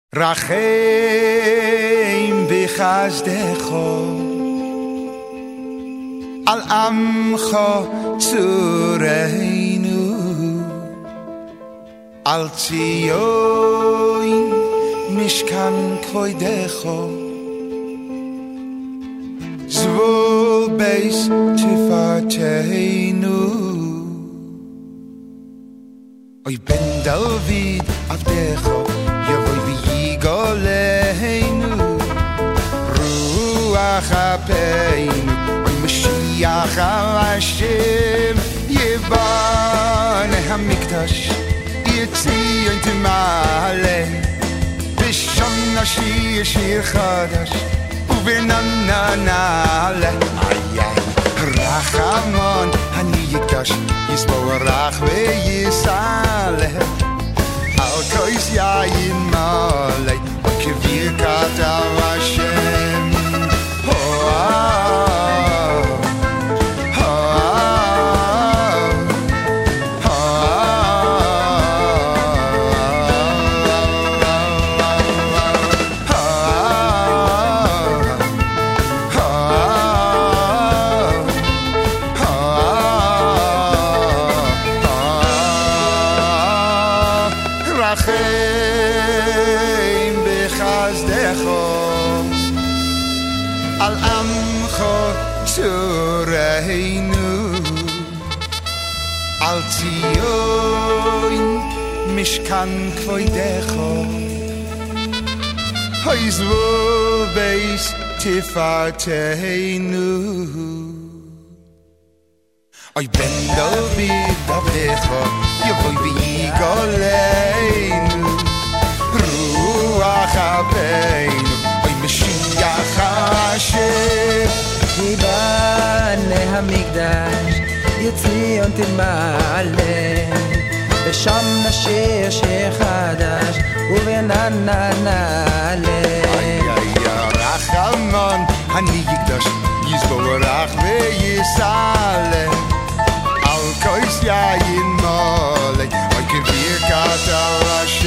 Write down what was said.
רחם בחסדך על עמך צורנו על ציון משכן כבודך זבול בייס תפארתנו אוי בן דוד עבדך יבוא ויגאלנו רוח אפינו אוי משיח השם יבנה המקדש יציין תמלא ושם נשיר שיר חדש ובנענה נעלה רחמן אני יקדש יסבורך ויסלח על כוס יין מלא כברכת השם על עמך צורנו על ציון משכן כבודך היזבול בייס תפארתנו אוי בן דוד עבדך יבוא ויגאלנו רוח אפינו משיח השם יבנה המקדש יציון תמלא ושם נשיר שיר חדש ובנענה נעלה רחמן אני יקדש יסבורך ויסלח על כוס יין מלא אוי כברכת השם